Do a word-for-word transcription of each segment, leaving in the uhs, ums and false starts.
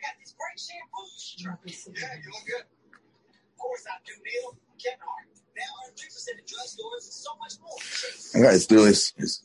I gotta do this.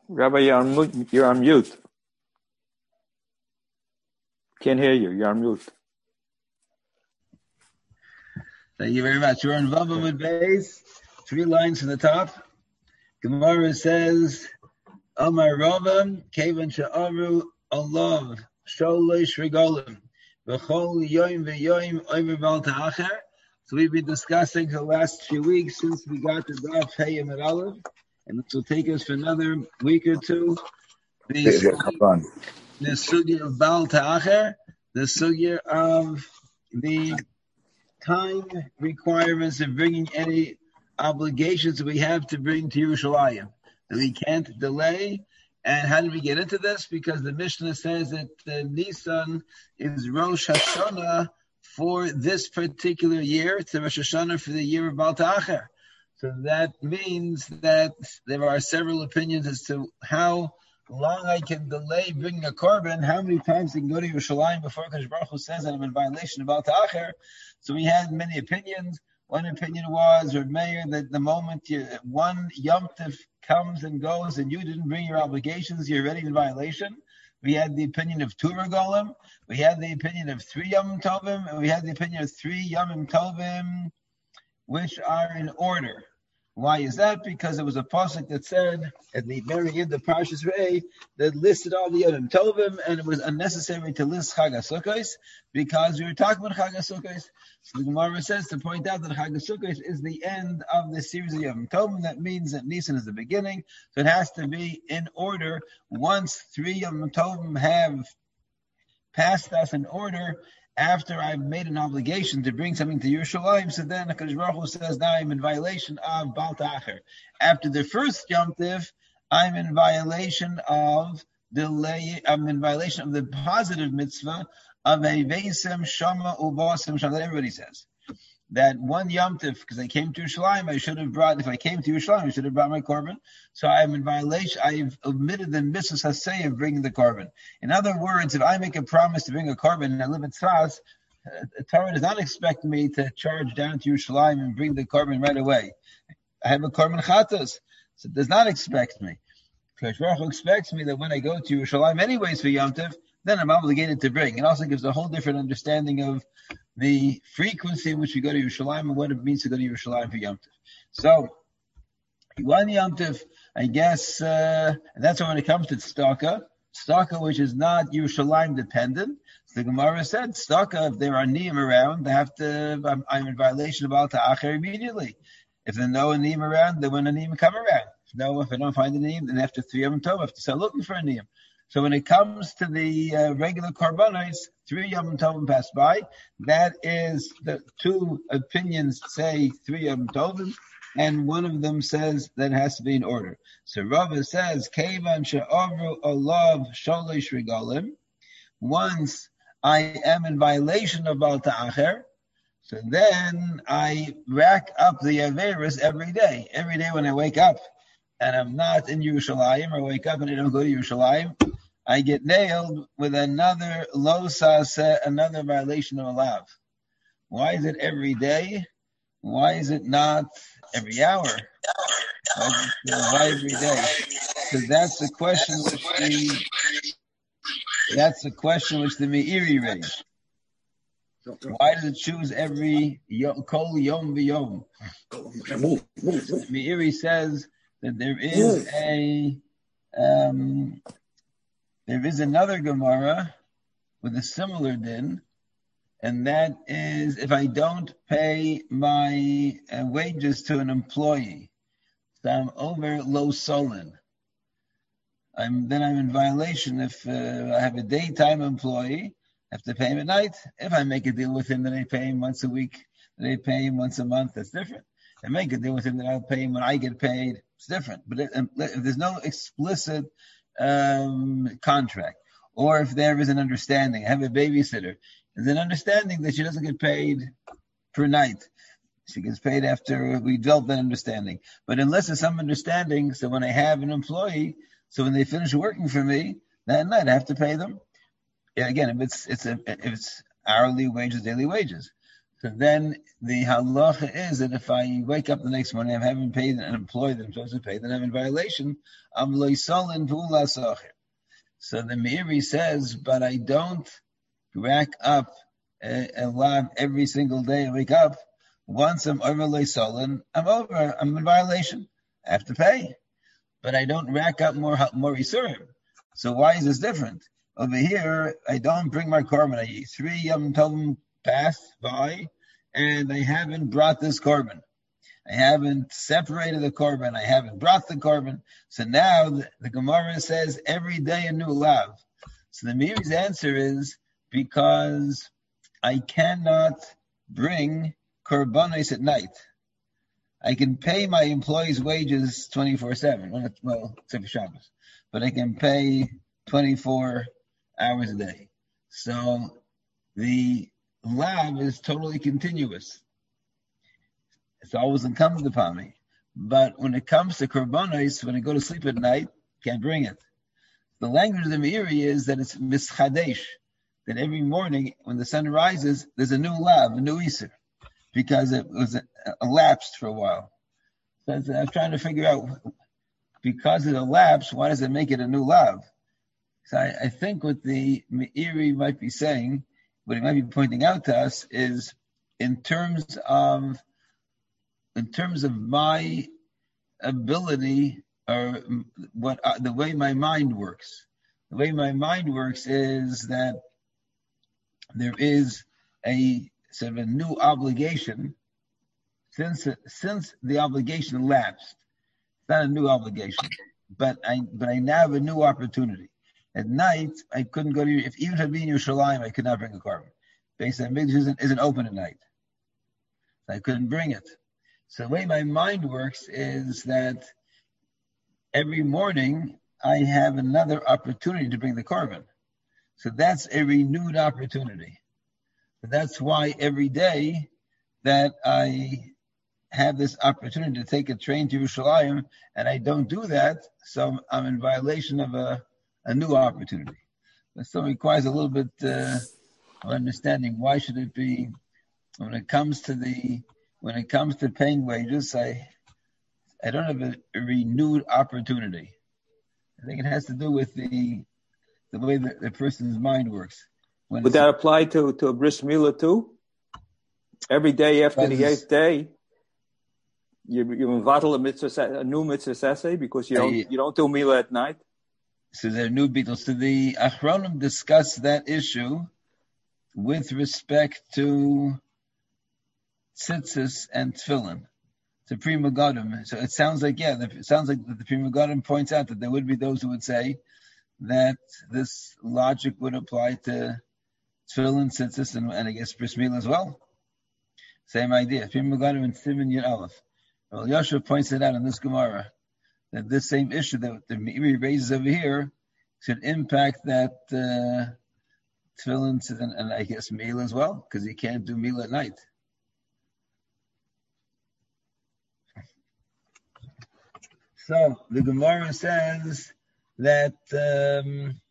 Rabbi, you're on mute. You're on mute. Can't hear you. You're on mute. Thank you very much. We're on Vav Amud Beis, three lines from the top. Gemara says, Amar Rava, Kevan Sha'aru Allah, Sholosh Regalim, V'chol Yoim V'yoim Omer Bal Ta'acher. So we've been discussing the last few weeks since we got to Daf Hey Amud Aleph, and this will take us for another week or two. The sugya, the sugya of Bal Ta'acher, the sugya of the time requirements of bringing any obligations that we have to bring to Yerushalayim, that we can't delay. And how did we get into this? Because the Mishnah says that uh, Nisan is Rosh Hashanah for this particular year. It's the Rosh Hashanah for the year of Bal Ta'acher. So that means that there are several opinions as to how long I can delay bringing a korban, how many times I can go to Yerushalayim before Kadosh Baruch Hu says that I'm in violation of Bal Ta'acher. So we had many opinions. One opinion was, or Meir, that the moment you, one Yom Tov comes and goes and you didn't bring your obligations, you're already in violation. We had the opinion of two regalim. We had the opinion of three Yom Tovim. And we had the opinion of three Yom Tovim, which are in order. Why is that? Because there was a pasuk that said at the very end of Parshas Re'eh that listed all the Yom Tovim, and it was unnecessary to list Chag HaSukkos because we were talking about Chag HaSukkos. So the Gemara says to point out that Chag HaSukkos is the end of the series of Yom Tovim. That means that Nisan is the beginning, so it has to be in order. Once three Yom Tovim have passed us in order, after I've made an obligation to bring something to Yerushalayim, so then HaKadosh Baruch Hu says, now I'm in violation of Bal Ta'acher. After the first Yom Tov, I'm in violation of delay, I'm in violation of the positive mitzvah of a Vesem Shama Ubasem Shama, that everybody says. That one Yom Tov, because I came to Yerushalayim, I should have brought, if I came to Yerushalayim, I should have brought my korban. So I'm in violation, I've omitted the mitzvah haseh of bringing the korban. In other words, if I make a promise to bring a korban and I live in Tzfaz, uh, Torah does not expect me to charge down to Yerushalayim and bring the korban right away. I have a korban chatas, so it does not expect me. Kadosh Baruch Hu expects me that when I go to Yerushalayim anyways for Yom Tov, then I'm obligated to bring. It also gives a whole different understanding of the frequency in which we go to Yerushalayim and what it means to go to Yerushalayim for Yom Tov. So, one Yom Tov, I guess, uh, that's when it comes to tzedakah, tzedakah which is not Yerushalayim dependent. So the Gemara said, tzedakah, if there are niyim around, they have to, I'm, I'm in violation of Bal Ta'acher immediately. If there are no niyim around, then when a niyim come around. If no, if I don't find a niyim, then after three Yom Tov, I have to start looking for a niyim. So when it comes to the uh, regular korbanos, three Yom Tovim pass by. That is, the two opinions say three Yom Tovim, and one of them says that it has to be in order. So Rava says, Kevan she'avru olav sholish regalim. Once I am in violation of Bal Ta'acher, so then I rack up the averos every day. Every day when I wake up and I'm not in Yerushalayim, or wake up and I don't go to Yerushalayim, I get nailed with another lo saseh, another violation of a lav. Why is it every day? Why is it not every hour? Why, it, why every day? Because that's the question which the that's the question which the Meiri raised. Why does it choose every kol yom v'yom? Meiri says that there is a um, there is another Gemara with a similar din, and that is if I don't pay my uh, wages to an employee, so I'm over lo solin. I'm then I'm in violation. If uh, I have a daytime employee, I have to pay him at night. If I make a deal with him that I pay him once a week, that I pay him once a month, that's different. If I make a deal with him that I'll pay him when I get paid, it's different. But if, if there's no explicit um, contract, or if there is an understanding, I have a babysitter, there's an understanding that she doesn't get paid per night. She gets paid after we develop that understanding. But unless there's some understanding, so when I have an employee, so when they finish working for me, that night I have to pay them. Yeah, again, if it's it's a, if it's hourly wages, daily wages. So then the halacha is that if I wake up the next morning, I haven't paid an employee that I'm supposed to pay, then I'm in violation. I'm loisolin v'ula socher. So the Meiri says, but I don't rack up a, a lav every single day I wake up. Once I'm over loisolin, I'm over. I'm in violation. I have to pay. But I don't rack up more more isurim. So why is this different? Over here, I don't bring my korban. I three Yom Tovim pass by, and I haven't brought this korban. I haven't separated the korban. I haven't brought the korban. So now the, the Gemara says every day a new lav. So the Meiri's answer is because I cannot bring korbanos at night. I can pay my employees' wages twenty-four seven, well, except for Shabbos, but I can pay twenty-four hours a day. So the lav is totally continuous. It's always incumbent upon me. But when it comes to korbanos, when I go to sleep at night, can't bring it. The language of the Meiri is that it's mischadesh, that every morning when the sun rises, there's a new lav, a new iser, because it was elapsed for a while. So I was trying to figure out, because it elapsed, why does it make it a new lav? So I, I think what the Meiri might be saying, what he might be pointing out to us, is in terms of in terms of my ability, or what uh, the way my mind works. The way my mind works is that there is a sort of a new obligation since since the obligation lapsed. It's not a new obligation, but I but I now have a new opportunity. At night, I couldn't go to, if even if I'd be in Yerushalayim, I could not bring a korban. Based on Mikdash isn't, isn't open at night. I couldn't bring it. So the way my mind works is that every morning I have another opportunity to bring the korban. So that's a renewed opportunity. So that's why every day that I have this opportunity to take a train to Yerushalayim and I don't do that, so I'm in violation of a, a new opportunity. But so it requires a little bit uh, of understanding. Why should it be, when it comes to the When it comes to paying wages, I I don't have a, a renewed opportunity. I think it has to do with the the way that the person's mind works. When Would that apply to, to a bris milah too? Every day after the eighth day, you you invatel a mitzvah, a new mitzvah saseh, because you don't I, you don't do milah at night. So there are new beetles. So the Achronim discuss that issue with respect to tzitzis and tefillin, to Pri Megadim. So it sounds like, yeah, it sounds like the Pri Megadim points out that there would be those who would say that this logic would apply to tefillin, tzitzis, and, and I guess bris milah as well. Same idea. Pri Megadim and Siman Yud Aleph. Well, Yosha points it out in this Gemara that this same issue that the Meiri raises over here should impact that uh, tefillin and, and I guess milah as well, because you can't do milah at night. So the Gemara says that um,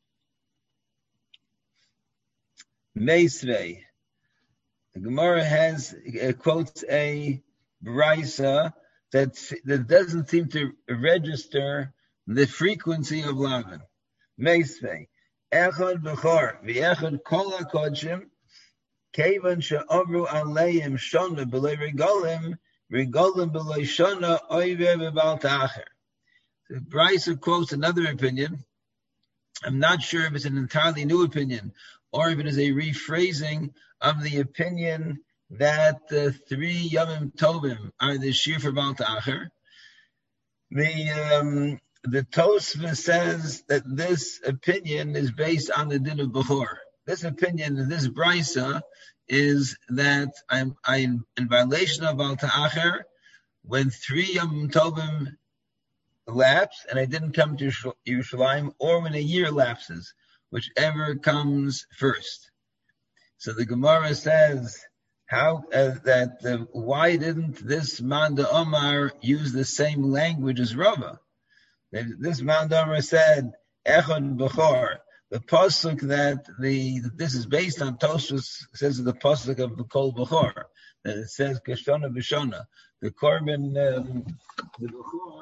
Meisvei, the Gemara has uh, quotes a brisa that that doesn't seem to register the frequency of lavin. Meisvei, echad b'chor v'echad kol hakodshim, kevan she'amru aleim shona b'lei regalim, regalim b'lei shona oiveh v'bal ta'acher. The brisa quotes another opinion. I'm not sure if it's an entirely new opinion or if it is a rephrasing of the opinion that the three Yomim Tovim are the Shir for Baal Ta'acher. The um, the Tosfos says that this opinion is based on the din of Bechor. This opinion, this brisa, is that I'm, I'm in violation of Baal Ta'acher when three Yomim Tovim lapse and I didn't come to Yerushalayim, or when a year lapses, whichever comes first. So the Gemara says how uh, that uh, why didn't this Manda Omar use the same language as Rava? This Manda Omar said Echad Bechor the pasuk that the that this is based on Tosfos says the pasuk of the Kol Bechor, that it says Kashona B'Shona, the korban, um, the Bechor,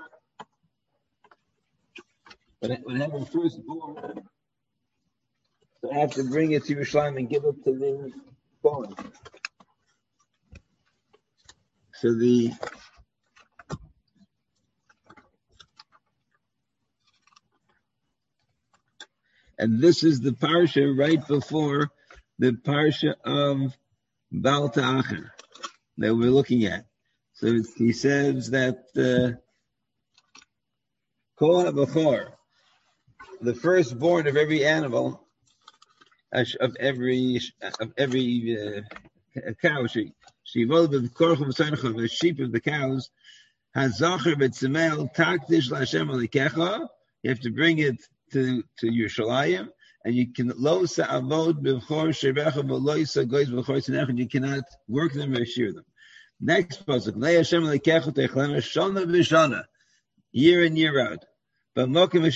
but whenever first born, so I have to bring it to Yerushalayim and give it to the Kohen. So the and this is the parsha right before the parsha of Baal Ta'achar that we're looking at. So it's, he says that uh, Kol HaBachor, the firstborn of every animal, of every of every uh, cow, she she rolled with korchum tzarchum, the sheep of the cows, hazacher b'tzemel takdish l'Hashem alikecha. You have to bring it to to Yerushalayim, and you can lo sa'avod b'chor shebecha v'loisa goyz b'chor tznecha, and you cannot work them or shear them. Next pasuk, le Hashem alikecha techlema shana v'shana, year in year out. But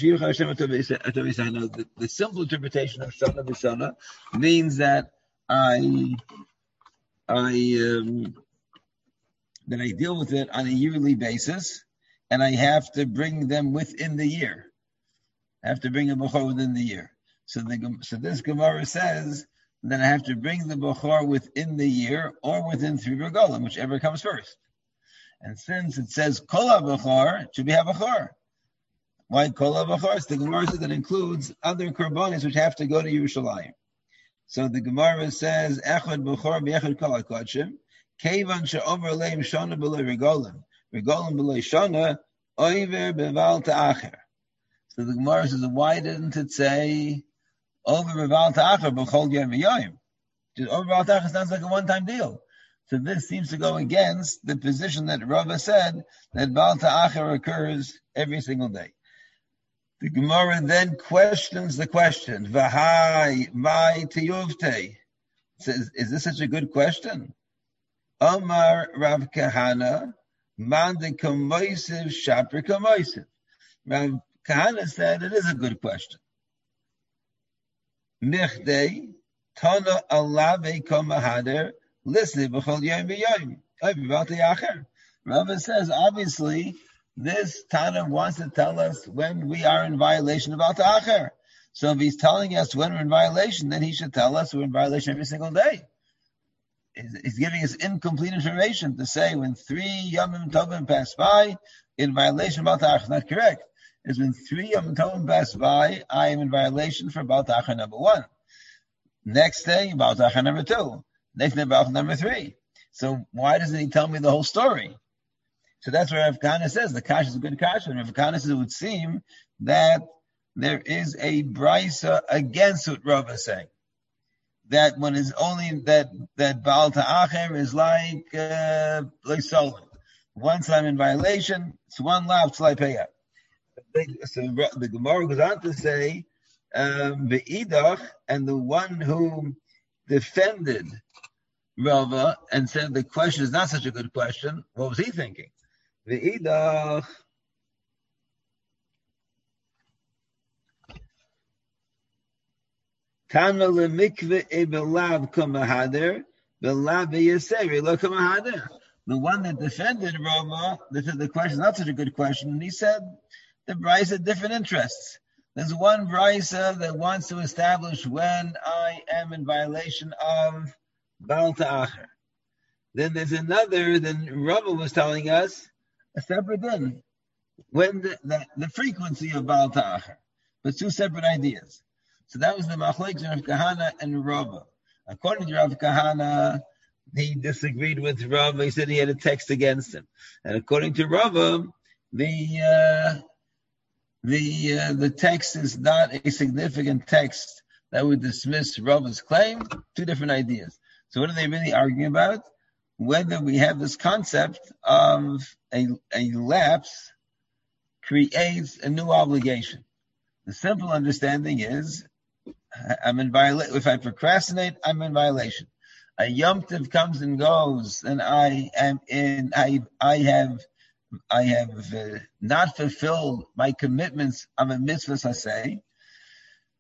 the, the simple interpretation of shana v'shana means that I I um, that I deal with it on a yearly basis, and I have to bring them within the year. I have to bring a bechor within the year. So the so this Gemara says that I have to bring the bechor within the year or within three regalim, whichever comes first. And since it says kol ha-bechor, it should be ha-bechor. Why kol ha-bechor? The Gemara says that includes other korbanos which have to go to Yerushalayim. So the Gemara says echad bechor b'echad kol ha-kodshim kevan she'over leim shana b'lei regalim regalim b'lei shana oiver b'val ta'acher. So the Gemara says, why didn't it say over b'val ta'acher b'chol yom v'yom? Over b'val ta'acher sounds like a one-time deal. So this seems to go against the position that Rava said that b'val ta'acher occurs every single day. The Gemara then questions the question, V'hai mai tiyuvte. Says, is this such a good question? Omar Rav Kahana, man de kamoisiv shapri kamoisiv. Rav Kahana said it is a good question. Michdei, tana alave kamahader, listen, b'chol yom v'yom. B'val ta'acher. Rava says, obviously, this Tana wants to tell us when we are in violation of Baal Ta'acher. So if he's telling us when we're in violation, then he should tell us we're in violation every single day. He's giving us incomplete information to say when three Yomim Tovim pass by, in violation of Baal Ta'acher. Not correct. It's when three Yomim Tovim pass by, I am in violation for Baal Ta'acher number one. Next day, Baal Ta'acher number two. Next day, Baal Ta'acher number three. So why doesn't he tell me the whole story? So that's where Rav Kahana says the kash is a good kash. And Rav Kahana says it would seem that there is a brisa against what Rav is saying. That when it's only that that Baal Ta'acher is like uh, like Solomon. Once I'm in violation, it's one lav till I pay up. So the Gemara goes on to say the Idach, and the one who defended Rava and said the question is not such a good question. What was he thinking? The Idach, Tana lemikve ebelav kamahader, belav yeseri lo kamahader. The one that defended Rava, that said the question is not such a good question, and he said the brisa had different interests. There's one brisa that wants to establish when I am in violation of Baal Ta'acher. Then there's another, then Rava was telling us, a separate din, when the, the, the frequency of Baal Ta'acher, but two separate ideas. So that was the machlokes of Rav Kahana and Rava. According to Rav Kahana, he disagreed with Rava. He said he had a text against him. And according to Rava, the uh, the uh, the text is not a significant text that would dismiss Rava's claim. Two different ideas. So what are they really arguing about? Whether we have this concept of a, a lapse creates a new obligation. The simple understanding is, I'm in violation. If I procrastinate, I'm in violation. A Yom Tov comes and goes, and I am in. I I have I have uh, not fulfilled my commitments of a mitzvah saseh.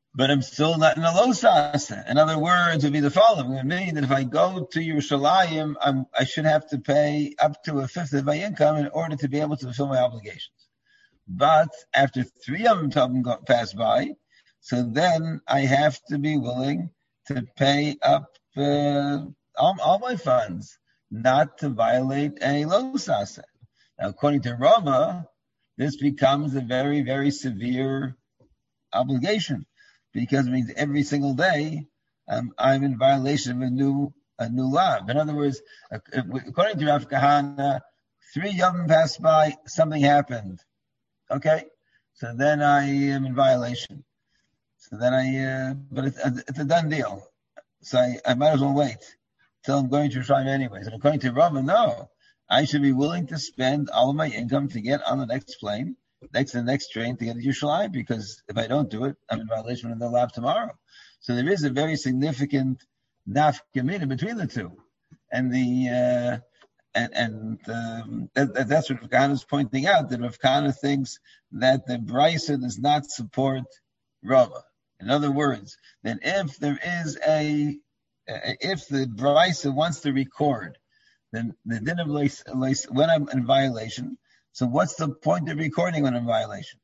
but I'm still not in a low sasa. In other words, it would be the following. It would mean that if I go to Yerushalayim, I'm, I should have to pay up to a fifth of my income in order to be able to fulfill my obligations. But after three of them pass by, so then I have to be willing to pay up uh, all, all my funds, not to violate a low sasa. Now, according to Rama, this becomes a very, very severe obligation, because it means every single day um, I'm in violation of a new a new law. In other words, according to Rav Kahana, three Yom passed by, something happened. Okay, so then I am in violation. So then I, uh, but it's, it's a done deal. So I, I might as well wait till I'm going to Yerushalayim anyways. And according to Rava, no, I should be willing to spend all of my income to get on the next plane, next the next train to get to Yerushalayim, because if I don't do it, I'm in violation of the law tomorrow. So there is a very significant nafkamina between the two, and the uh, and and um, that, that's what Rav Kahana is pointing out. That Rav Kahana thinks that the Brisa does not support Rava. In other words, that if there is a if the Brisa wants to record, then the din of leis, when I'm in violation. So what's the point of recording when I'm in violation?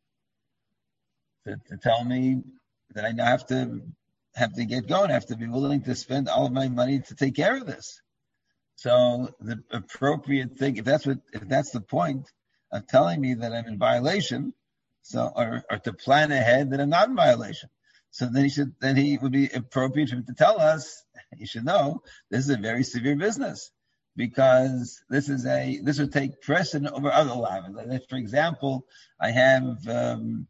To, to tell me that I now have to have to get going, I have to be willing to spend all of my money to take care of this. So the appropriate thing, if that's what, if that's the point of telling me that I'm in violation, so or, or to plan ahead that I'm not in violation, so then he should, then he would be appropriate for him to tell us. You should know this is a very severe business, because this is a this would take precedent over other laws. Like, for example, I have um,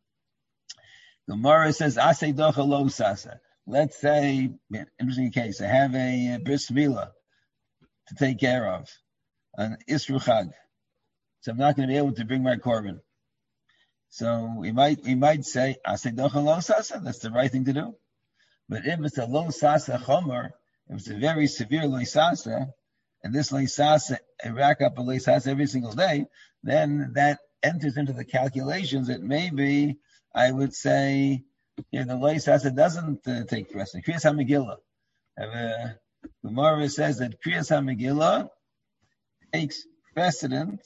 the Gemara says asay docha lo sasa. Let's say, interesting case, I have a, a bris milah to take care of, an Isru Chag. So I'm not going to be able to bring my korban. So we might we might say, Asay docha lo sasa, that's the right thing to do. But if it's a lo sasa chomer, if it's a very severe lo sasa, and this lo sasa, I rack up a lo sasa every single day, then that enters into the calculations that maybe I would say, you know, the lo sasa doesn't uh, take precedent. Kriyas HaMegillah. Uh, The Gemara says that Kriyas HaMegillah takes precedent,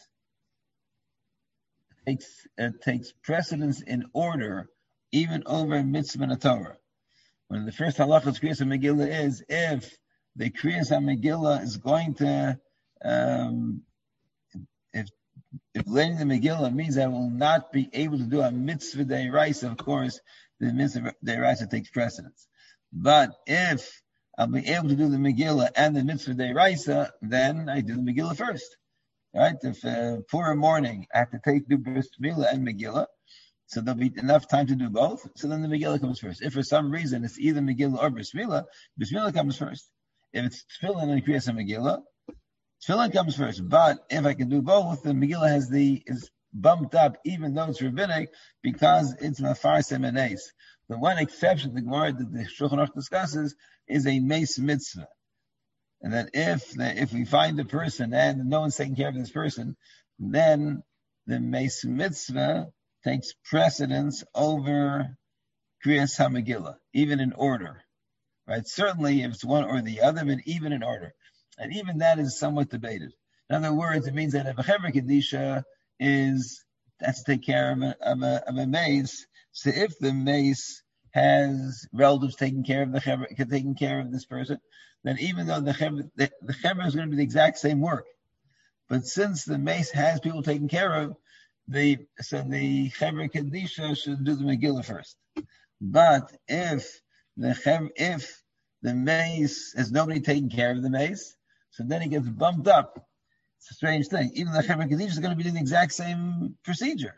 takes uh, takes precedence in order, even over mitzvah and Torah. One of the first halachas of Kriyas HaMegillah is if the Kriyas HaMegillah is going to, um, if if learning the Megillah means I will not be able to do a mitzvah deiraisa, of course, the mitzvah deiraisa takes precedence. But if I'll be able to do the Megillah and the mitzvah deiraisa, then I do the Megillah first. Right? If uh, Purim morning I have to take the bris milah and Megillah, so there'll be enough time to do both, so then the Megillah comes first. If for some reason it's either Megillah or bris milah, bris milah comes first. If it's tefillin and Kriyas HaMegillah, tefillin comes first. But if I can do both, the Megillah has the is bumped up, even though it's rabbinic, because it's mafar semenes. The one exception the Gemara that the Shulchan Aruch discusses is a meis mitzvah, and that if the, if we find a person and no one's taking care of this person, then the meis mitzvah takes precedence over Kriyas HaMegillah, even in order. Right? Certainly, if it's one or the other, but even in order, and even that is somewhat debated. In other words, it means that if a Chevra Kedisha is has to take care of a of a, of a mace, so if the mace has relatives taking care of the Chevra, taking care of this person, then even though the Chevra, the, the Chevra is going to be the exact same work, but since the mace has people taken care of, the so the Chevra Kedisha should do the Megillah first. But if the Chevra, if the mace has nobody taking care of the mace, so then he gets bumped up. It's a strange thing. Even the Chevra Kedisha is going to be doing the exact same procedure.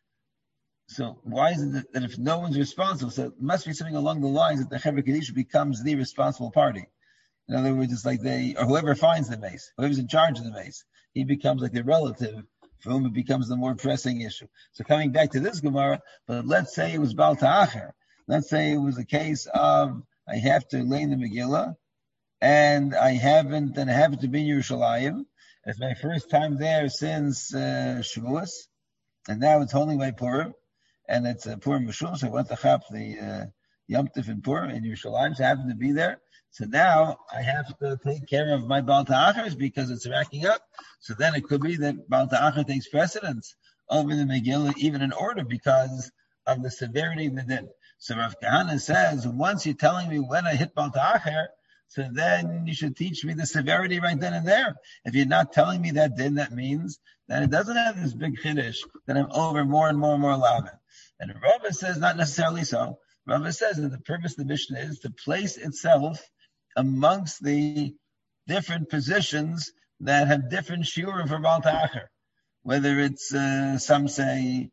So why is it that if no one's responsible, so it must be something along the lines that the Chevra Kedisha becomes the responsible party. In other words, it's like they, or whoever finds the mace, whoever's in charge of the mace, he becomes like the relative for whom it becomes the more pressing issue. So coming back to this Gemara, but let's say it was Baal Ta'acher. Let's say it was a case of I have to lay in the Megillah, and I haven't, and I happen to be in Yerushalayim. It's my first time there since uh, Shavuos, and now it's only by Purim, and it's uh, Purim Mishum, so I went to chap the uh, Yom Tov and Purim in Yerushalayim, so I happen to be there. So now I have to take care of my Baal Ta'achers because it's racking up. So then it could be that Baal Ta'achar takes precedence over the Megillah, even in order, because of the severity of the din. So Rav Kahana says, once you're telling me when I hit Baal Ta'achar, so then you should teach me the severity right then and there. If you're not telling me that din, that means that it doesn't have this big chiddush that I'm over more and more and more lavin. And Rava says not necessarily so. Rava says that the purpose of the Mishnah is to place itself amongst the different positions that have different shiur for Baal Ta'achar. Whether it's, uh, some say,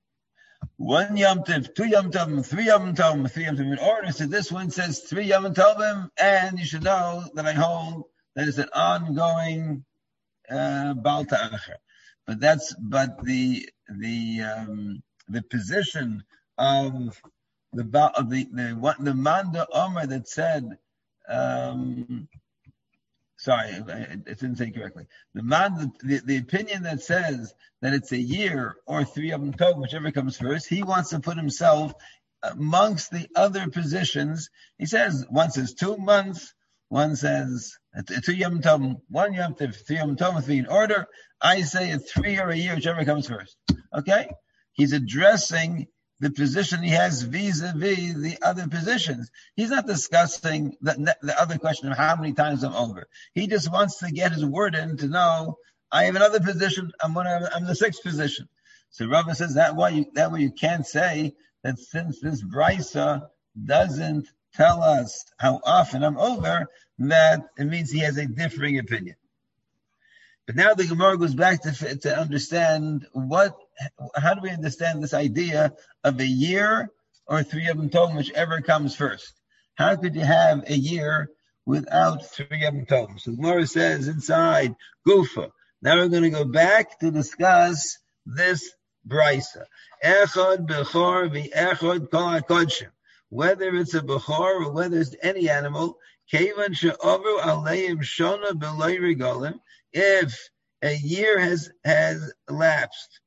one Yom Tov, two Yom Tovim, three Yom Tovim, three Yom Tovim in order. So this one says three Yom Tovim, and you should know that I hold that it's an ongoing uh, Baal Ta'achar. But that's, but the, the, um, the position of the, of the, the, what, the Manda Omer that said, Um, sorry, I, I didn't say correctly. The man, the, the opinion that says that it's a year or three of them tov, whichever comes first, he wants to put himself amongst the other positions. He says one says two months, one says two yom tov, one yom tov, three yom tov, three in order. I say a three or a year, whichever comes first. Okay, he's addressing the position he has vis-a-vis the other positions. He's not discussing the, the other question of how many times I'm over. He just wants to get his word in to know I have another position. I'm one. I'm the sixth position. So Rava says that why you, that way you can't say that since this brisa doesn't tell us how often I'm over, that it means he has a differing opinion. But now the Gemara goes back to to understand what, how do we understand this idea of a year or three Yom Tovim, whichever comes first? How could you have a year without three Yom Tovim? So the Gemara says inside Gufa. Now we're going to go back to discuss this brisa. Echad bechor v'echad kol hakodshim. Whether it's a bechor or whether it's any animal, kevan she'over aleim shona b'loi regalim. If a year has has elapsed,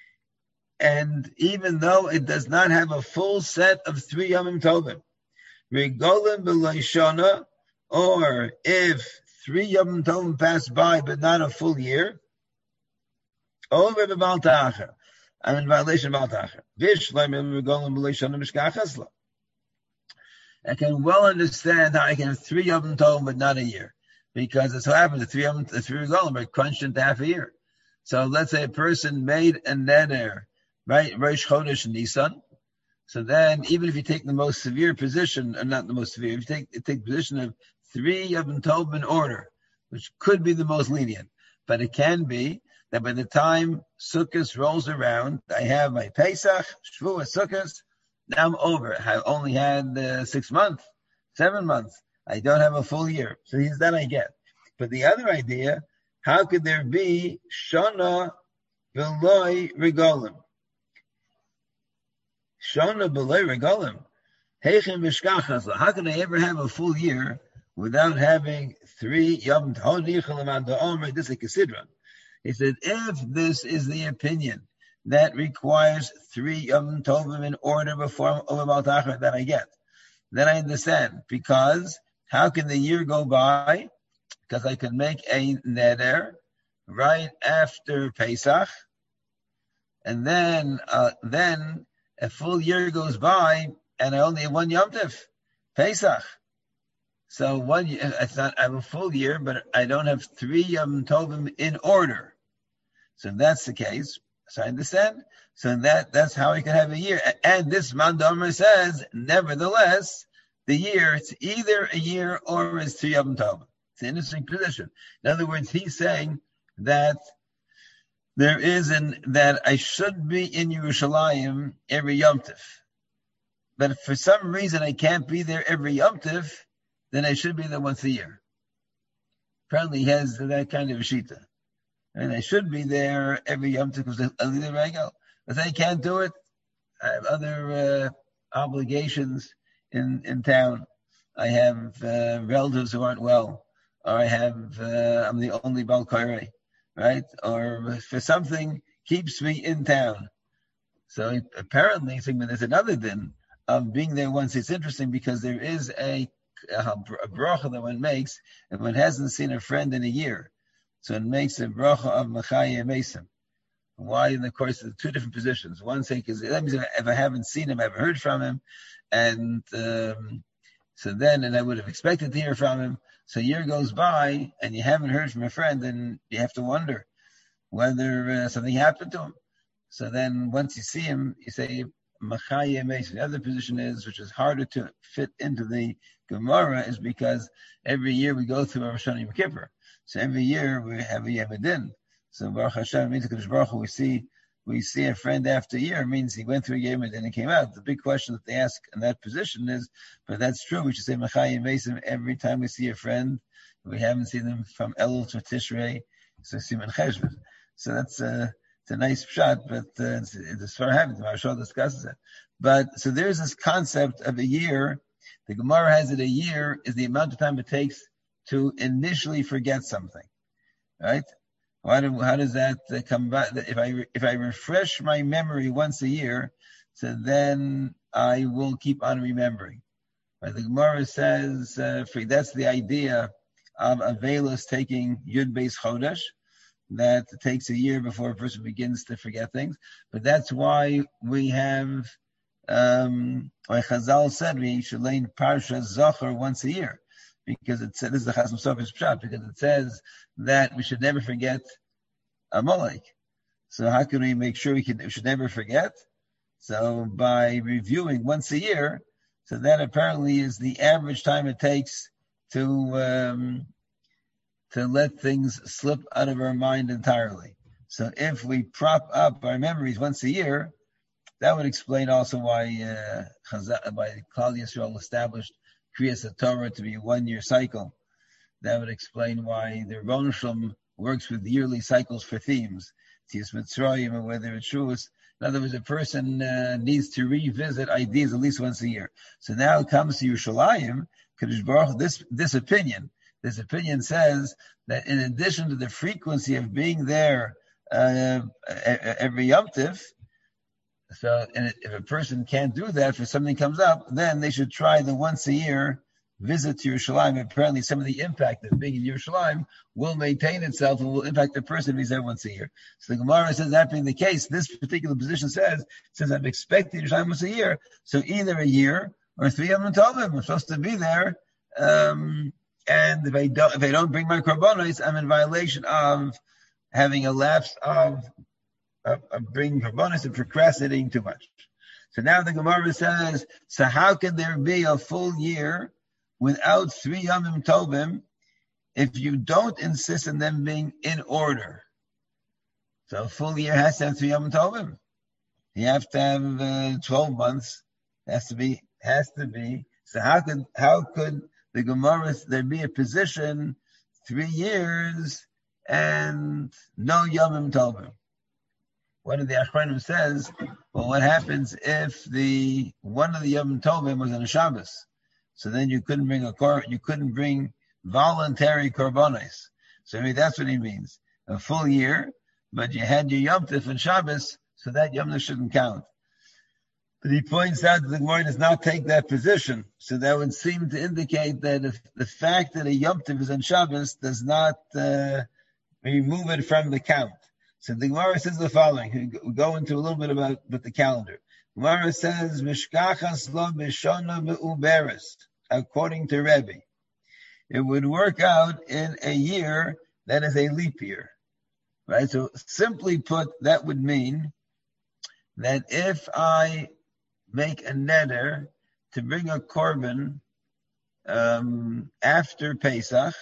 and even though it does not have a full set of three Yomim Tovim, regalim b'loi shona, or if three Yom Tovim pass by but not a full year, over the Baal Ta'achar, I'm in violation of Baal Ta'achar. Vishleim regalim b'loi shona mishkachasla. I can well understand how I can have three Yom Tovim but not a year. Because it so happens that three of them, the three regalim are crunched into half a year. So let's say a person made a neder, right, Rosh Chodesh Nisan. So then, even if you take the most severe position, or not the most severe, if you take you take the position of three of them Tov in order, which could be the most lenient, but it can be that by the time Sukkot rolls around, I have my Pesach, Shavuot, Sukkot. Now I'm over. I only had uh, six months, seven months. I don't have a full year. So he's that I get. But the other idea, how could there be Shana B'loi Regalim? Shana B'loi Regalim. Heichem V'shkachas. How can I ever have a full year without having three Yom Tovim? This is a Kesidron. He said, if this is the opinion that requires three Yom Tovim in order before over Baal Ta'achar that I get, then I understand. Because how can the year go by? Because I can make a neder right after Pesach, and then uh, then a full year goes by, and I only have one Yom Tov, Pesach. So one, it's not, I have a full year, but I don't have three Yom Tovim in order. So if that's the case, so I understand. So that that's how I can have a year. And this Mandomer says, nevertheless, the year, it's either a year or it's three Yom Tovim. It's an interesting position. In other words, he's saying that there is an, that I should be in Yerushalayim every Yom Tov. But if for some reason I can't be there every Yom Tov, then I should be there once a year. Apparently he has that kind of a shita. And I should be there every Yom Tov because I'll leave I go. But if I can't do it, I have other uh, obligations in, in town. I have uh, relatives who aren't well, or I have, uh, I'm the only Baal Korei, right? Or for something keeps me in town. So apparently, there's another din of being there once. It's interesting because there is a, a, a bracha that one makes, and one hasn't seen a friend in a year. So it makes a bracha of Machaya Mesim. Why? In the course of the two different positions. One saying, because that means if I haven't seen him, I haven't heard from him, and um, so then, and I would have expected to hear from him. So a year goes by, and you haven't heard from a friend, and you have to wonder whether uh, something happened to him. So then, once you see him, you say Machaya Mesim. The other position is, which is harder to fit into the Gemara, is because every year we go through Rosh Hashanah and Yom Kippur. So every year we have a Yom Din. So Baruch Hashem means Kadosh Baruch Hu, we see we see a friend after a year, means he went through a Yom Din and he came out. The big question that they ask in that position is, but that's true. We should say Machaya Mesim every time we see a friend. We haven't seen them from Elul to Tishrei, so Siman Cheshvan. So that's a it's a nice shot, but uh, it's, it's far having the Marshal discusses it. But so there's this concept of a year. The Gemara has it a year is the amount of time it takes to initially forget something, right? How, do, how does that uh, come back? If I if I refresh my memory once a year, so then I will keep on remembering. Right? The Gemara says uh, that's the idea of Avelos taking Yud Beis Chodesh, that it takes a year before a person begins to forget things. But that's why we have, um, like Chazal said, we should learn Parsha Zohar once a year. Because it says, this is the Chasam Sofer's Pshat, because it says that we should never forget Amalek. So how can we make sure we, can, we should never forget? So by reviewing once a year, so that apparently is the average time it takes to um, to let things slip out of our mind entirely. So if we prop up our memories once a year, that would explain also why uh, Chazal, why Klal Yisrael established Kriyas Torah to be a one-year cycle. That would explain why the Rebbeinu Shalom works with yearly cycles for themes, Tzias Mitzrayim, or whether it's Shavuos. In other words, a person uh, needs to revisit ideas at least once a year. So now it comes to Yerushalayim, Kadosh Baruch, this this opinion. This opinion says that in addition to the frequency of being there uh, every Yom Tiv, so and if a person can't do that, if something comes up, then they should try the once a year visit to Yerushalayim. Apparently some of the impact of being in Yerushalayim will maintain itself and will impact the person if he's there once a year. So the Gemara says that being the case, this particular position says, since I'm expecting Yerushalayim once a year, so either a year or three Yom Tovim, I'm supposed to be there, um, and if I don't, if I don't bring my korbanos, I'm in violation of having a lapse of Of, of bringing korbanos and procrastinating too much. So now the Gemara says, so how can there be a full year without three Yomim Tovim if you don't insist on them being in order? So a full year has to have three Yomim Tovim. You have to have uh, twelve months. Has to be, has to be. So how could how could the Gemara, there be a position three years and no Yomim Tovim? One of the Achronim says, well, what happens if the one of the Yom Tovim was on a Shabbos? So then you couldn't bring a kor, you couldn't bring voluntary korbanos. So I mean, that's what he means. A full year, but you had your Yom Tov and Shabbos, so that Yom Tov shouldn't count. But he points out that the Gemara does not take that position. So that would seem to indicate that if the fact that a Yom Tov is on Shabbos does not uh, remove it from the count. So the Gemara says the following. We go into a little bit about, about the calendar. Gemara says, Mishkachas lo b'shona me'uberes, according to Rebbe. It would work out in a year that is a leap year. Right? So simply put, that would mean that if I make a neder to bring a korban um, after Pesach,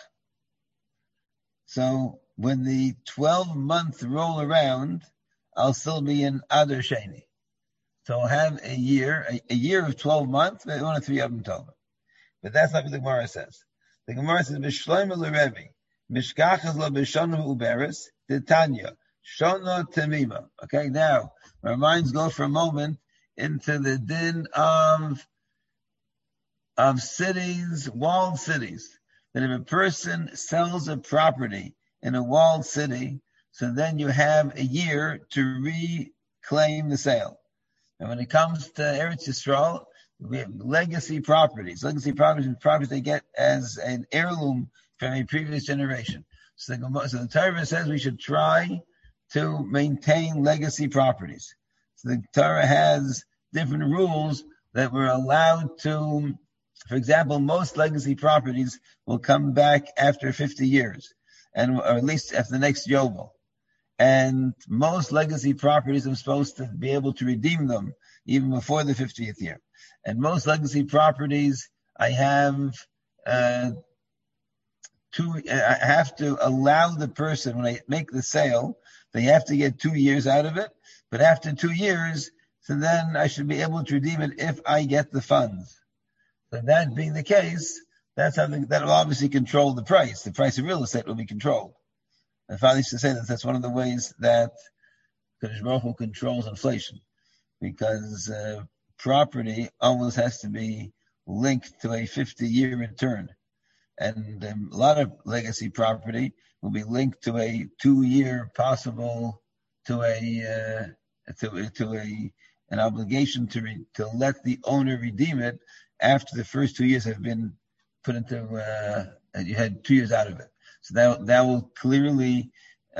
so when the twelve month roll around, I'll still be in Adar Sheni. So I'll have a year, a, a year of twelve months, but only three of them told. But that's not what the Gemara says. The Gemara says, B'shloim l'Rebbe, Mishkachas lo b'shona uberes, Titania, Shona Temima. Okay, now, our minds go for a moment into the din of, of cities, walled cities. That if a person sells a property in a walled city, so then you have a year to reclaim the sale. And when it comes to Eretz Yisrael, we have legacy properties. Legacy properties are properties they get as an heirloom from a previous generation. So the, so the Torah says we should try to maintain legacy properties. So the Torah has different rules that we're allowed to, for example, most legacy properties will come back after fifty years, and or at least after the next Yovel. And most legacy properties I'm supposed to be able to redeem them even before the fiftieth year. And most legacy properties I have uh, two, I have to allow the person, when I make the sale, they have to get two years out of it. But after two years, so then I should be able to redeem it if I get the funds. So that being the case, that's something that will obviously control the price. The price of real estate will be controlled. And finally, used to say that that's one of the ways that Kadosh Baruch Hu controls inflation, because uh, property almost has to be linked to a fifty-year return, and um, a lot of legacy property will be linked to a two-year possible to a uh, to to a an obligation to re, to let the owner redeem it after the first two years have been put into uh, and you had two years out of it. So that that will clearly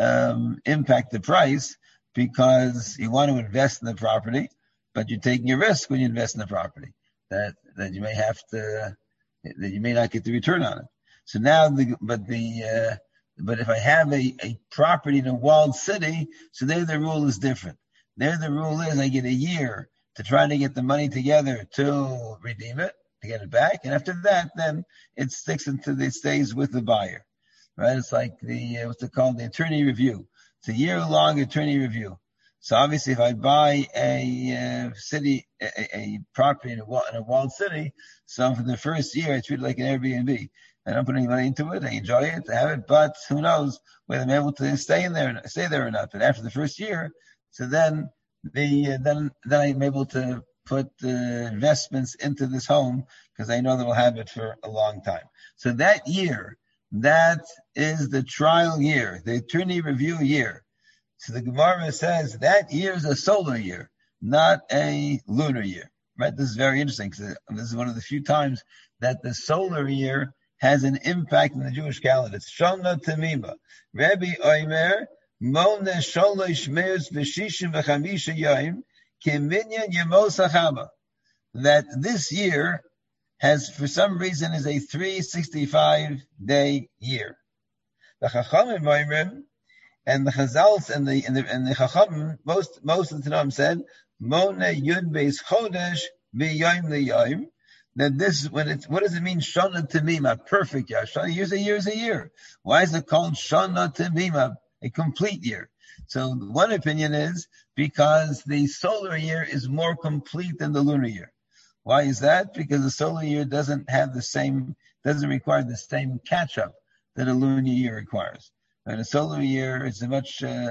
um, impact the price, because you want to invest in the property, but you're taking a risk when you invest in the property that that you may have to that you may not get the return on it. So now, the but the uh, but if I have a, a property in a walled city, so there the rule is different. There the rule is I get a year to try to get the money together to redeem it, to get it back, and after that, then it sticks into it stays with the buyer, right? It's like the uh, what's it called, the attorney review. It's a year-long attorney review. So obviously, if I buy a uh, city, a, a property in a, in a walled city, so for the first year, I treat it like an Airbnb. I don't put any money into it. I enjoy it. I have it, but who knows whether I'm able to stay in there, stay there or not. But after the first year, so then the uh, then then I'm able to put uh, investments into this home, because I know that we'll have it for a long time. So that year, that is the trial year, the attorney review year. So the Gemara says that year is a solar year, not a lunar year. Right? This is very interesting, because this is one of the few times that the solar year has an impact in the Jewish calendar. It's Shana Tamima. Rabbi Omer, Mona Sholosh Meus V'Shishim V'Chamisha Yom, Keminyan Yemos HaChama. That this year has, for some reason, is a three hundred sixty-five day year. The Chachamim Oimrim, and the Chazals and the and the, and the Chachamim, most most of the Tanam said, Mona Yud Beis Chodesh B'Yom L'Yom. That this, when it's, what does it mean? Shana Tamima, perfect year. Shana year is a year is a year. Why is it called Shana Tamima, a complete year? So one opinion is because the solar year is more complete than the lunar year. Why is that? Because the solar year doesn't have the same, doesn't require the same catch-up that a lunar year requires. And a solar year is a much uh,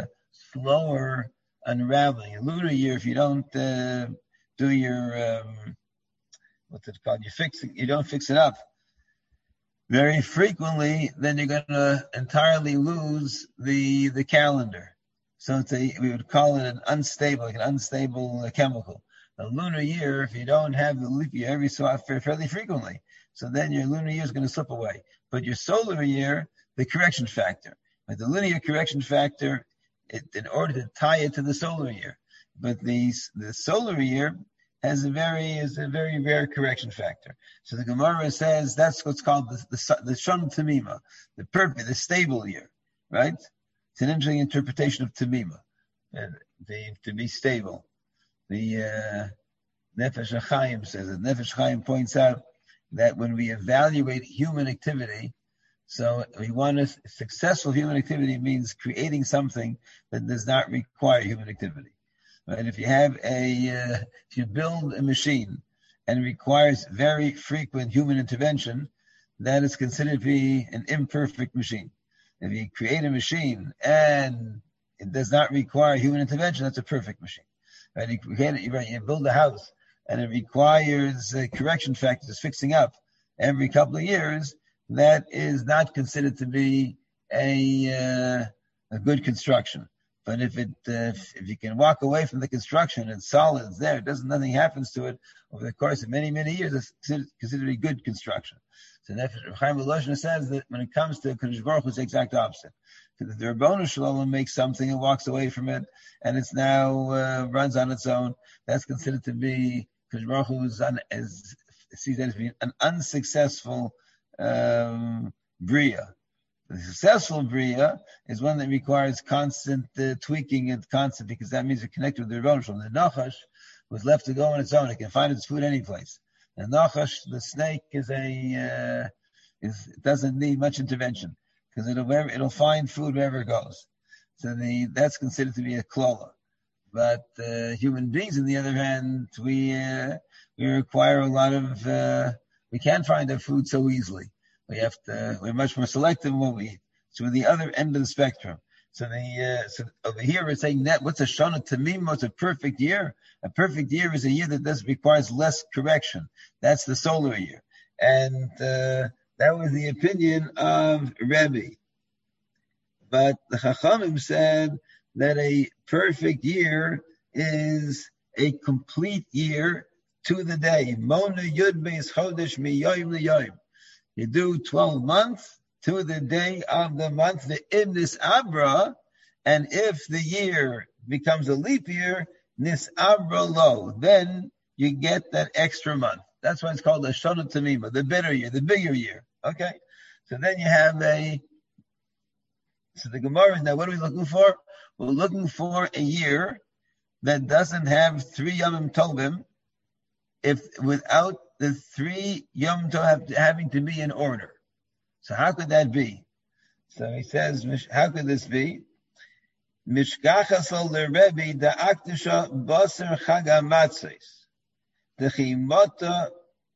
slower unraveling. A lunar year, if you don't uh, do your um, what's it called? You fix it, you don't fix it up very frequently, then you're going to entirely lose the the calendar. So it's a, we would call it an unstable, like an unstable uh, chemical. A lunar year, if you don't have the leap year every so often, fairly frequently, so then your lunar year is going to slip away. But your solar year, the correction factor, but the linear correction factor, it, in order to tie it to the solar year, but the the solar year has a very is a very rare correction factor. So the Gemara says that's what's called the the, the Shana Tamima, the perfect, the stable year, right? It's an interesting interpretation of Tamima, uh, the, to be stable. The uh, Nefesh HaChaim says that Nefesh HaChaim points out that when we evaluate human activity, so we want a successful human activity means creating something that does not require human activity. Right? If you have a, uh, if you build a machine and it requires very frequent human intervention, that is considered to be an imperfect machine. If you create a machine and it does not require human intervention, that's a perfect machine. Right? You, create, you, you build a house and it requires uh, correction factors, fixing up every couple of years, that is not considered to be a, uh, a good construction. But if it uh, if, if you can walk away from the construction, it's solid, it's there, it doesn't nothing happens to it over the course of many many years, it's considered, considered to be good construction. So therefore, Chaim Volozhin says that when it comes to Kadosh Baruch Hu, it's the exact opposite. The Rabbanu Shalom makes something and walks away from it, and it's now uh, runs on its own. That's considered to be Kadosh Baruch Hu is un, as sees that as being an unsuccessful um, bria. The successful bria is one that requires constant uh, tweaking and constant, because that means you're connected with the Rabbanu Shalom. The Nachash was left to go on its own; it can find its food any place. The Nachash, the snake, is a uh, is doesn't need much intervention, because it'll it'll find food wherever it goes. So the that's considered to be a klola. But uh, human beings, on the other hand, we uh, we require a lot of. Uh, we can't find our food so easily. We have to. We're much more selective in what we eat. So we're the other end of the spectrum. So the uh, so over here we're saying that what's a shana tamim? What's a perfect year? A perfect year is a year that does requires less correction. That's the solar year, and uh, that was the opinion of Rebbe. But the Chachamim said that a perfect year is a complete year to the day. Mona Yud Beis Chodesh Miyoyim Liyoyim. You do twelve months to the day of the month, the Ibnis Abra, and if the year becomes a leap year, Nis Abra Lo, then you get that extra month. That's why it's called a Shana Tamima, the better year, the bigger year. Okay? So then you have a, so the Gemara, now what are we looking for? We're looking for a year that doesn't have three Yomim Tovim, if without the three Yom Tov having to be in order. So how could that be? So he says, how could this be? Mishkachasol leRebbe da'aktisha baser chag hamatzos dechimota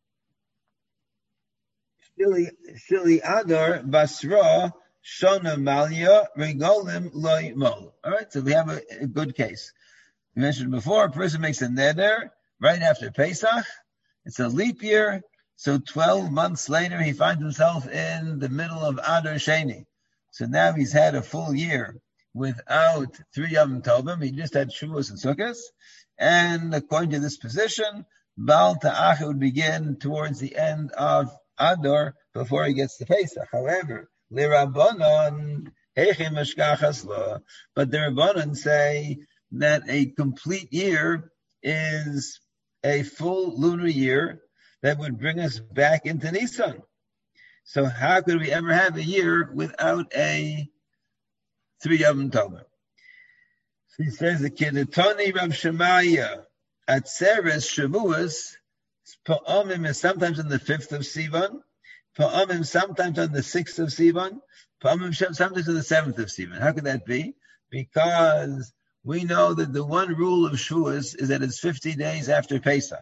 shili adar basra shona malya regolim loy mol. All right, so we have a, a good case. We mentioned before, a person makes a neder right after Pesach. It's a leap year, so twelve months later he finds himself in the middle of Adar Sheni. So now he's had a full year without three Yom Tovim. He just had Shavuos and Sukkos. And according to this position, Baal Ta'ach would begin towards the end of Adar before he gets to Pesach. However, L'Rabbanon, Heichim Meshkachas Lo, but the Rabbanon say that a complete year is a full lunar year that would bring us back into Nisan. So how could we ever have a year without a three Yom Tovim? So he says the Kidatoni Rav Shemaya Atzeres Shavuos Pa'amim is sometimes on the fifth of Sivan, Pa'amim sometimes on the sixth of Sivan, Pa'amim sometimes on the seventh of Sivan. How could that be? Because we know that the one rule of Shavuos is that it's fifty days after Pesach.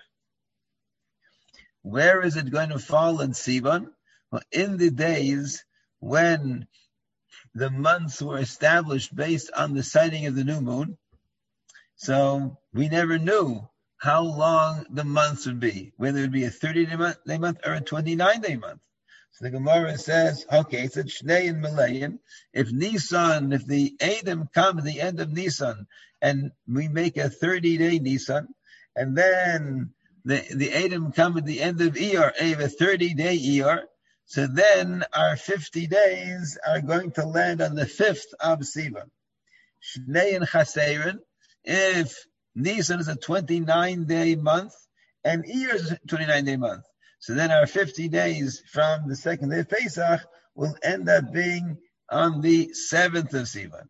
Where is it going to fall in Sivan? Well, in the days when the months were established based on the sighting of the new moon, so we never knew how long the months would be, whether it would be a thirty-day month or a twenty-nine-day month. So the Gemara says, okay, it's a Shnei and Malayan. If Nisan, if the Adam come at the end of Nisan, and we make a thirty-day Nisan, and then the, the Adam come at the end of Iyar, a thirty-day Iyar, so then our fifty days are going to land on the fifth of Sivan. Shnei and Chaserin, if Nisan is a twenty-nine-day month, and Iyar is a twenty-nine-day month, so then our fifty days from the second day of Pesach will end up being on the seventh of Sivan.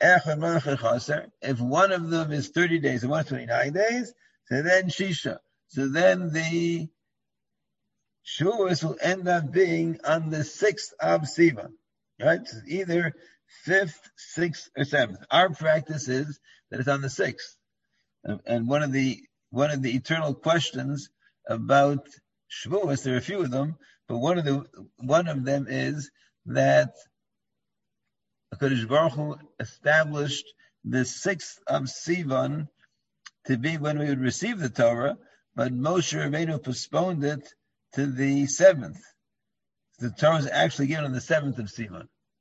If one of them is thirty days and one is twenty-nine days, so then Shisha. So then the Shavuos will end up being on the sixth of Sivan. Right? So either fifth, sixth, or seventh. Our practice is that it's on the sixth. And one of the one of the eternal questions about Shavuos, there are a few of them, but one of the one of them is that HaKadosh Baruch Hu established the sixth of Sivan to be when we would receive the Torah, but Moshe Rabbeinu postponed it to the seventh. The Torah is actually given on the seventh of Sivan.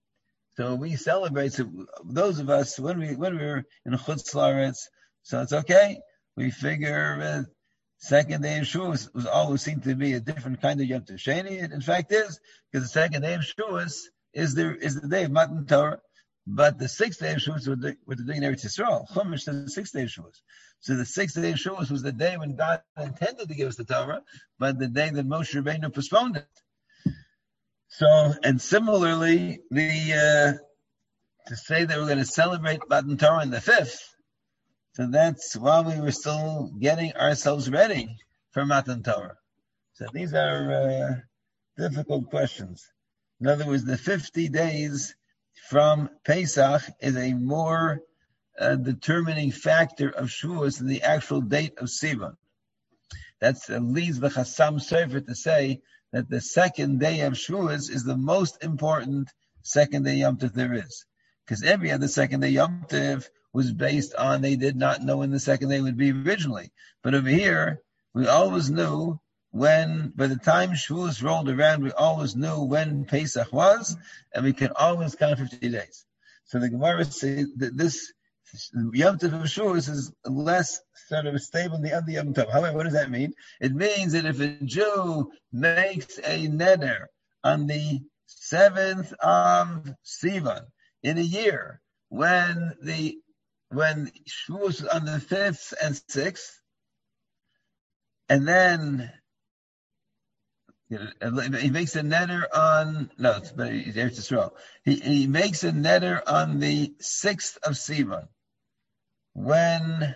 So we celebrate. So those of us when we when we were in Chutz La'aretz, so it's okay. We figure uh, second day of Shavuos was always seemed to be a different kind of Yom Tov Sheni. It in fact is, because the second day of Shavuos is the is the day of Matan Torah, but the sixth day of Shavuos was the, was the day in Eretz Yisrael. Chumash says the sixth day of Shavuos. So the sixth day of Shavuos was the day when God intended to give us the Torah, but the day that Moshe Rabbeinu postponed it. So, and similarly, the uh, to say that we're going to celebrate Matan Torah on the fifth, so that's while we were still getting ourselves ready for Matan Torah. So these are uh, difficult questions. In other words, the fifty days from Pesach is a more uh, determining factor of Shavuos than the actual date of Sivan. That uh, leads the Chassam Sofer to say that the second day of Shavuos is the most important second day Yom Tov there is. Because every other second day Yom Tov was based on they did not know when the second day would be originally. But over here, we always knew when, by the time Shavuos rolled around, we always knew when Pesach was, and we can always count fifty days. So the Gemara says that this Yom Tov of Shavuos is less sort of stable than the other Yom Tov. However, what does that mean? It means that if a Jew makes a neder on the seventh of Sivan in a year, when the when Shavuos is on the fifth and sixth, and then you know, he makes a neder on no, it's but Eretz Yisrael. He he makes a neder on the sixth of Sivan. When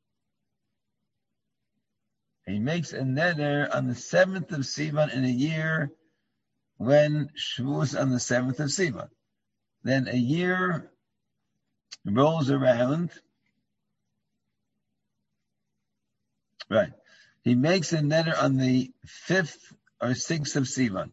he makes a neder on the seventh of Sivan in a year, when Shavuos on the seventh of Sivan, then a year rolls around. Right, he makes a neder on the fifth or sixth of Sivan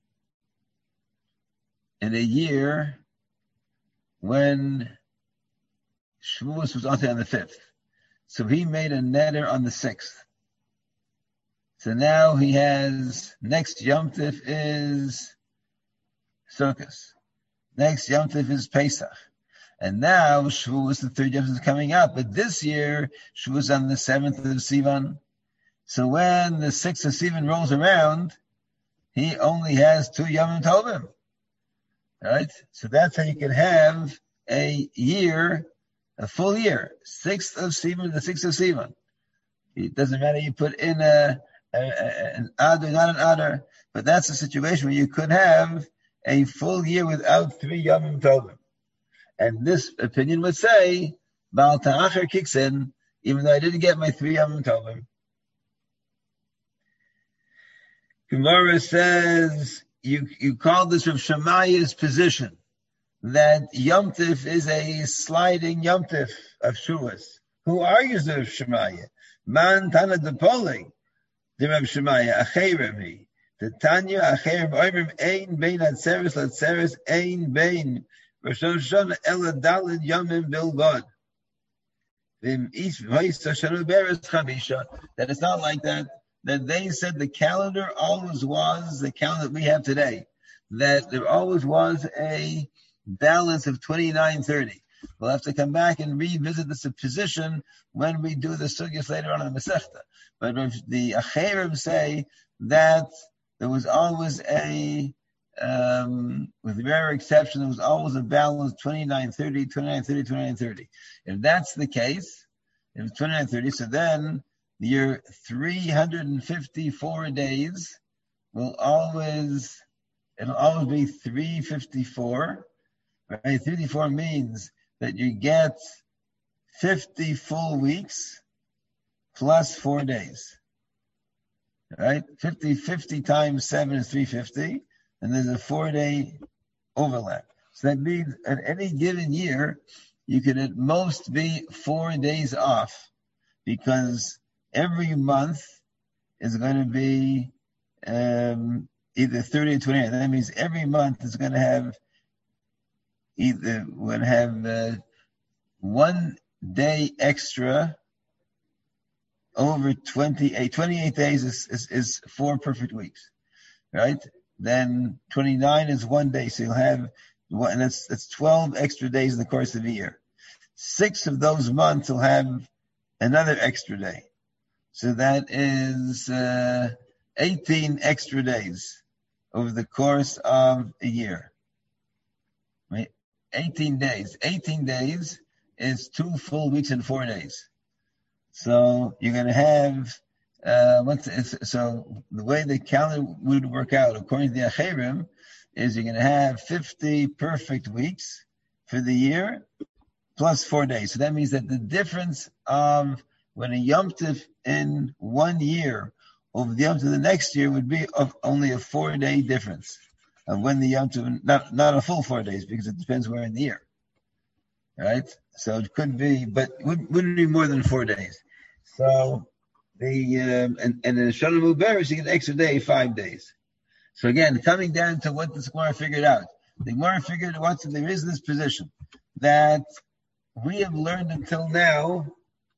in a year when Shavuos was on the fifth. So he made a neder on the sixth. So now he has, next Yom Tov is Sukkot. Next Yom Tov is Pesach. And now Shavuos, the third Yom Tov, is coming up. But this year, Shavuos on the seventh of Sivan. So when the sixth of Sivan rolls around, he only has two Yom Tovim. Right? So that's how you can have a year, a full year. Sixth of Sivan, the sixth of Sivan. It doesn't matter, you put in a, a, a an Adar, not an Adar, but that's a situation where you could have a full year without three Yom Tovim. And this opinion would say, Baal Ta'achar kicks in, even though I didn't get my three Yom Tovim. Gemara says, you, you call this Rav Shemaya's position, that Yom Tov is a sliding Yom Tov of Shavuos. Who argues Rav Shemaya? Man Tana Depoli, the Rav Shemaya, Acherim he. The Tanya, Acherim, Oimrim, Ein Bein Atzeres, Latzeres, Ein Bein, Rosh Hashanah, Ela Dalin, Yomim, Bilgod. That it's not like that. That they said the calendar always was the calendar that we have today. That there always was a balance of twenty-nine thirty. We'll have to come back and revisit this position when we do the sugyas later on in the Masechta. But if the Acherim say that there was always a, um, with rare exception, there was always a balance twenty-nine thirty, twenty-nine thirty, twenty-nine thirty. If that's the case, if it's twenty-nine thirty, so then your three hundred fifty-four days will always, it'll always be three fifty-four. Right? fifty-four means that you get fifty full weeks plus four days. Right? fifty, fifty times seven is three hundred fifty, and there's a four day overlap. So that means at any given year, you can at most be four days off, because every month is going to be um, either thirty or twenty-eight. That means every month is going to have either would have uh, one day extra over twenty-eight. twenty-eight days is, is, is four perfect weeks, right? Then twenty-nine is one day, so you'll have and that's that's twelve extra days in the course of a year. Six of those months will have another extra day. So that is uh, eighteen extra days over the course of a year. Right? eighteen days. eighteen days is two full weeks and four days. So you're going to have, uh, what's it's, so the way the calendar would work out, according to the Acherim, is you're going to have fifty perfect weeks for the year plus four days. So that means that the difference of when a Yom Tov in one year over the Yom Tov the next year would be of only a four-day difference of when the Yom Tov, not, not a full four days, because it depends where in the year, right? So it could be, but it wouldn't, wouldn't be more than four days. So the, um, and, and in Shalom Uberes, you get an extra day, five days. So again, coming down to what the Gemara figured out. The Gemara figured out that there is this position that we have learned until now,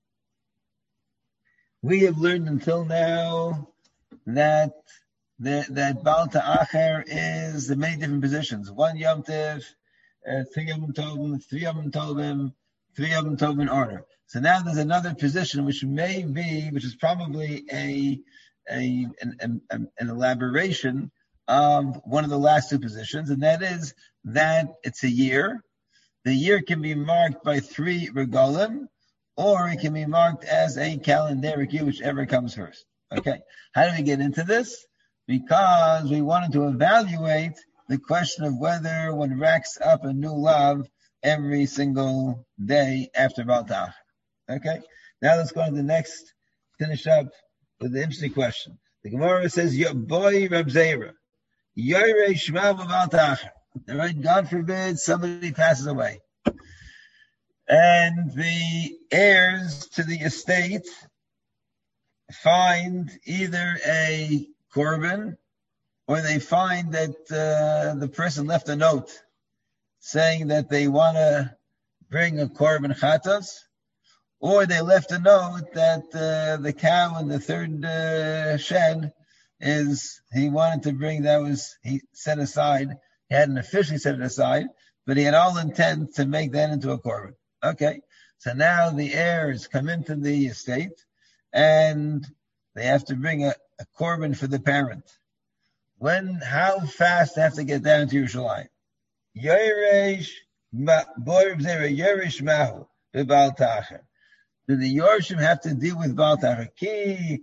we have learned until now that that, that Baal Ta'acher is in many different positions. One Yom Tov, uh, three Yom Tovim, three Yom Tovim, three Yom Tovim in order. So now there's another position which may be, which is probably a, a an, an, an elaboration of one of the last two positions, and that is that it's a year. The year can be marked by three regalim, or it can be marked as a calendaric year, whichever comes first. Okay. How do we get into this? Because we wanted to evaluate the question of whether one racks up a new love every single day after Baal Ta'acher. Okay. Now let's go to the next, finish up with the interesting question. The Gemara says, Your boy Reb Zera, Yorei Shema Baal Ta'acher. All right, God forbid somebody passes away. And the heirs to the estate find either a korban, or they find that uh, the person left a note saying that they want to bring a korban chatas, or they left a note that uh, the cow in the third uh, shed is, he wanted to bring, that was, he set aside, he hadn't officially set it aside, but he had all intent to make that into a korban. Okay, so now the heirs come into the estate and they have to bring a, a korban for the parent. When, how fast they have to get down to Yerushalayim? Yeresh, Boyer Zera, Yeresh Mahu, Baal Ta'acher. Do the Yorshim have to deal with Baal Ta'acher? Ki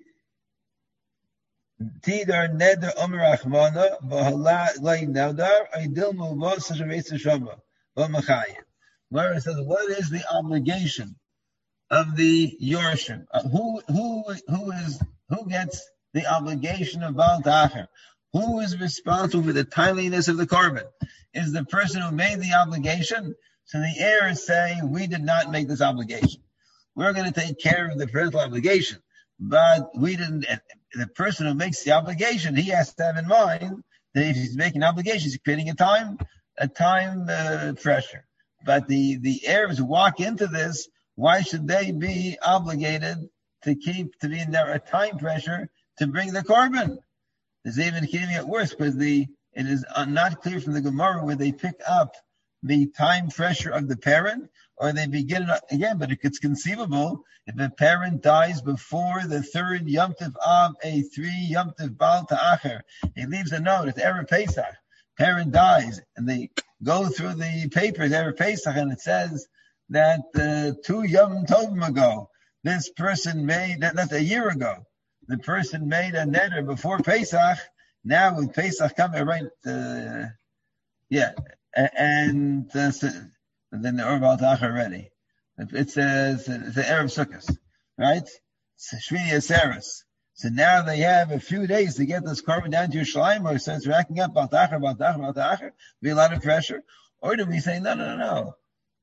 Tidar Neder Omer Achmana, V'hala Lay Nadar, Aydil Muvah Sashem Eitz Shama, V'machayim. Where it says, what is the obligation of the Yorshim? Uh, who, who, who is, who gets the obligation of Baal Ta'acher? Who is responsible for the timeliness of the korban? Is the person who made the obligation? So the heirs say, we did not make this obligation. We're going to take care of the parental obligation, but we didn't. The person who makes the obligation, he has to have in mind that if he's making obligations, he's creating a time, a time uh, pressure. But the, the heirs walk into this, why should they be obligated to keep, to be in there a time pressure to bring the korban? There's even getting it worse, because the, it is not clear from the Gemara where they pick up the time pressure of the parent, or they begin it again, but it's conceivable if a parent dies before the third Yom Tov of a three Yom Tov Baal Ta'acher, he leaves a note, it's Erev Pesach, parent dies, and they go through the papers, Erev Pesach, and it says that uh, two Yom Tovim ago, this person made, that, that's a year ago, the person made a neder before Pesach. Now with Pesach coming, right, uh, yeah, and, uh, so, and then the Baal Ta'acher already. It says, it's the Erev Sukkot, right? It's Shmini Atzeres. So now they have a few days to get this korban down to Yerushalayim, or it starts racking up Baal Ta'acher, Baal Ta'acher, Baal Ta'acher, be a lot of pressure. Or do we say, no, no, no, no.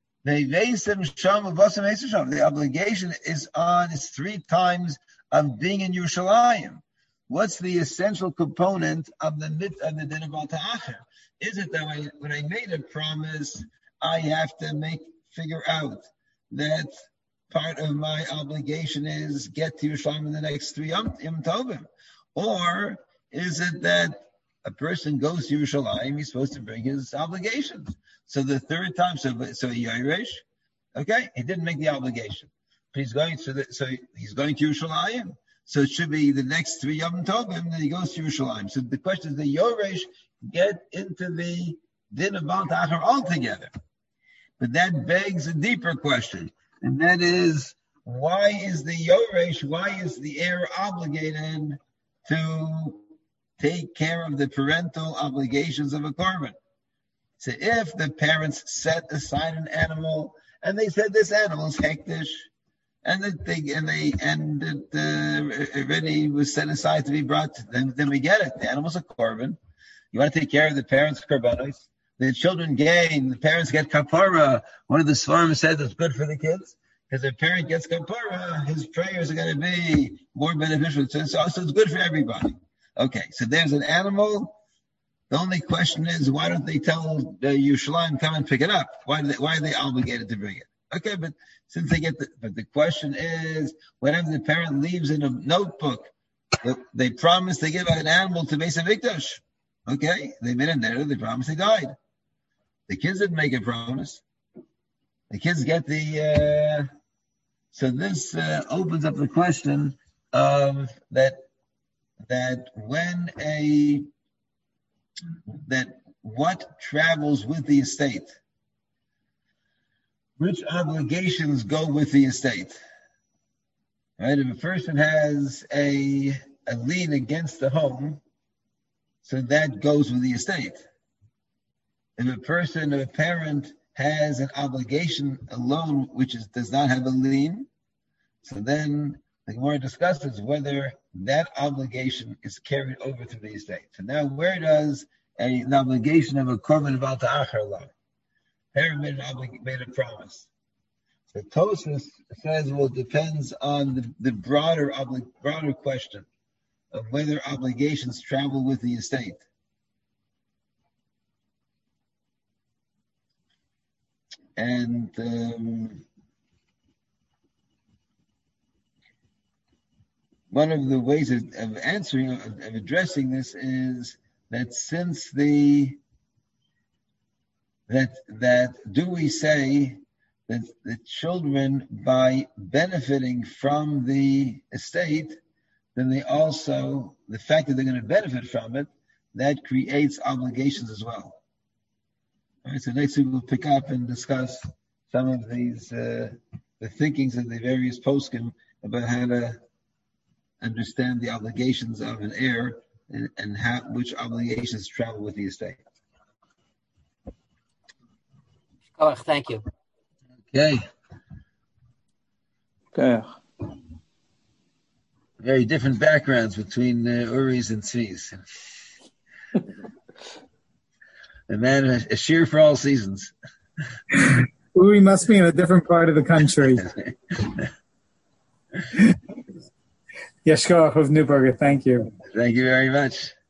The obligation is on, it's three times of being in Yerushalayim. What's the essential component of the mit of the din of Baal Ta'acher? Is it that I, when I made a promise, I have to make figure out that part of my obligation is get to Yerushalayim in the next three Yom Tovim? Or is it that a person goes to Yerushalayim, he's supposed to bring his obligations. So the third time, so so Yairish, okay, he didn't make the obligation, but he's going to the, so he's going to Yerushalayim. So it should be the next three Yom Tovim that he goes to Yerushalayim. So the question is, the Yoresh get into the din of Baal Ta'achar altogether? But that begs a deeper question, and that is, why is the Yoresh, why is the heir obligated to take care of the parental obligations of a korban? So if the parents set aside an animal and they said this animal is hektish, and that they and they and it uh, already was set aside to be brought, then then we get it. The animal's a korban. You want to take care of the parents' korbanos. The children gain. The parents get kapara. One of the svarim said it's good for the kids because the parent gets kapara. His prayers are going to be more beneficial. So, so it's good for everybody. Okay, so there's an animal. The only question is, why don't they tell the Yerushalayim come and pick it up? Why do they, why are they obligated to bring it? Okay, but since they get the, but the question is, whenever the parent leaves in a notebook, they promise they give an animal to Beis HaMikdash. Okay, they made a neder, they promised they died. The kids didn't make a promise. The kids get the, uh, so this uh, opens up the question of that, that when a, that what travels with the estate, which obligations go with the estate? Right? If a person has a, a lien against the home, so that goes with the estate. If a person, if a parent has an obligation, a loan which is, does not have a lien, so then the Gemara discusses whether that obligation is carried over to the estate. So now, where does a, an obligation of a korban Baal Ta'achar lie? Parent made, an oblig- made a promise. So Tosfos says, well, it depends on the, the broader obli- broader question of whether obligations travel with the estate. And um, one of the ways of, of answering, of, of addressing this is that since the That that do we say that the children, by benefiting from the estate, then they also, the fact that they're going to benefit from it, that creates obligations as well. All right, so next week we'll pick up and discuss some of these, uh, the thinkings of the various poskim about how to understand the obligations of an heir and, and how, which obligations travel with the estate. Oh, thank you. Okay. Okay. Very different backgrounds between uh, Uris and Tzvis. The man, a shear for all seasons. Uri must be in a different part of the country. Yeshkoach of Newburgh, thank you. Thank you very much.